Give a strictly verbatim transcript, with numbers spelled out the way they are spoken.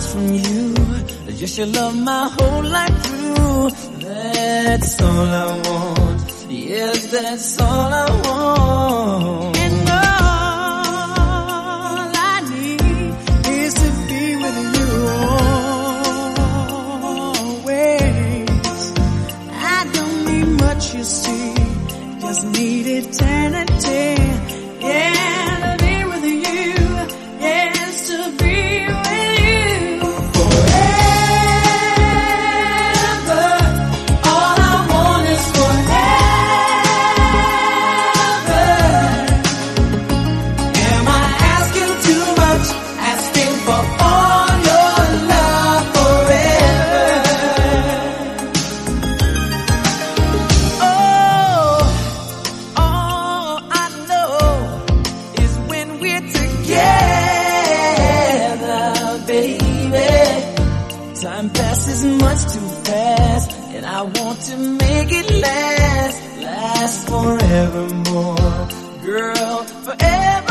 promise from you, just your love my whole life through. That's all I want, yes, that's all I want. And all I need is to be with you always. I don't need much, you see, just need eternity. Yeah, to be with you, yes, to be with you forever. All I want is forever. Am I asking too much? Asking for all your love forever. Oh, all I know is when we're together, baby. Time passes much too fast, and I want to make it last, last forevermore, girl, forever.